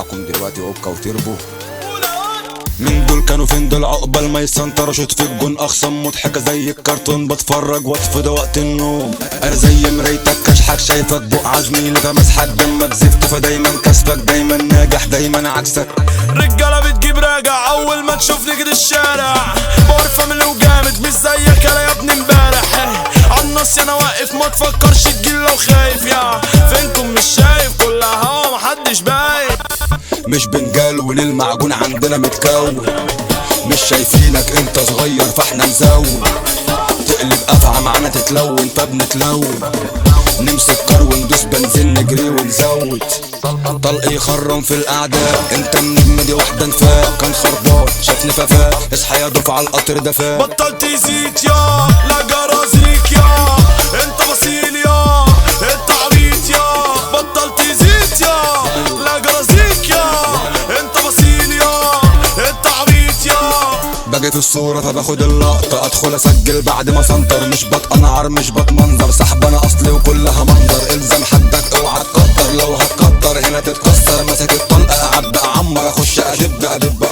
معكم دلوقتي اوكا وتربو. من دول كانوا فين دول عقبال ما يسنطروا شوت في الجون اخصم مضحكه زي الكرتون بتفرج واطفي وقت النوم. انا زي مرايتك كشحك شايفك بقع زميلي فمسحك دمك زفت فدايما كسبك دايما ناجح دايما عكسك. رجاله بتجيب راجع اول ما تشوفني كده الشارع بعرف من لو جامد مش زيك يا ابني امبارح. عالنص انا واقف ما تفكرش تجيل لو خايف يا فينكم مش شايف كلها هوا محدش باين. مش بنجلون المعجون عندنا متكون مش شايفينك انت صغير فاحنا نزود. تقلب قفعة معانا تتلون فبنتلون نمسك كار وندوس بنزين نجري ونزود. طلق يخرم في الاعداء انت النجم دي واحدة نفاق كان خربان شافني ففاق اصحى يا دفعة القطر ده فاق. بطلت يزيد يا لا جرازيك يا انت بصيل يا انت عبيط يا بطلت يزيد يا لا جرازيك يا انت بصيل يا انت عبيط يا. باجي في الصورة فباخد اللقطة ادخل اسجل بعد ما سنتر مش بتقنعر مش بتمنظر سحب انا اصلي وكلها منظر الزم حدك اوعى تكتر لو هتكتر هنا تتكسر ماسك الطلقة اعبى اعمر اخش ادب.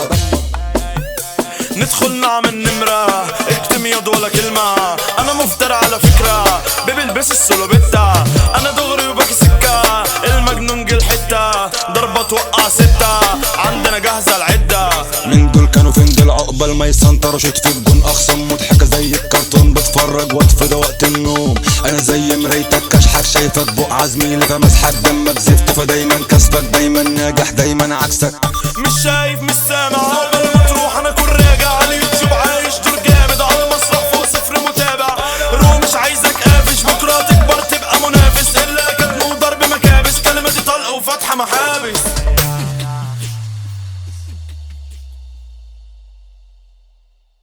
ندخل نعمل نمرة اكتم ياض ولا كلمة انا مفتر على فكرة بلبس السلوبيتا انا دغري وباكي سكة المجنون جه الحتة ضربة توقع ستة عندنا جاهزة العدة. من دول كانوا فين دول عقبال ما يسنطروا شوت في الجون اخصم مضحكة زي الكرتون بتفرج واطفي وقت النوم. انا زي مرايتك كشحك شايفك بقع زميلي فمسحك دمك زفت فدايما كسبك دايما ناجح دايما عكسك. مش شايف مش سامع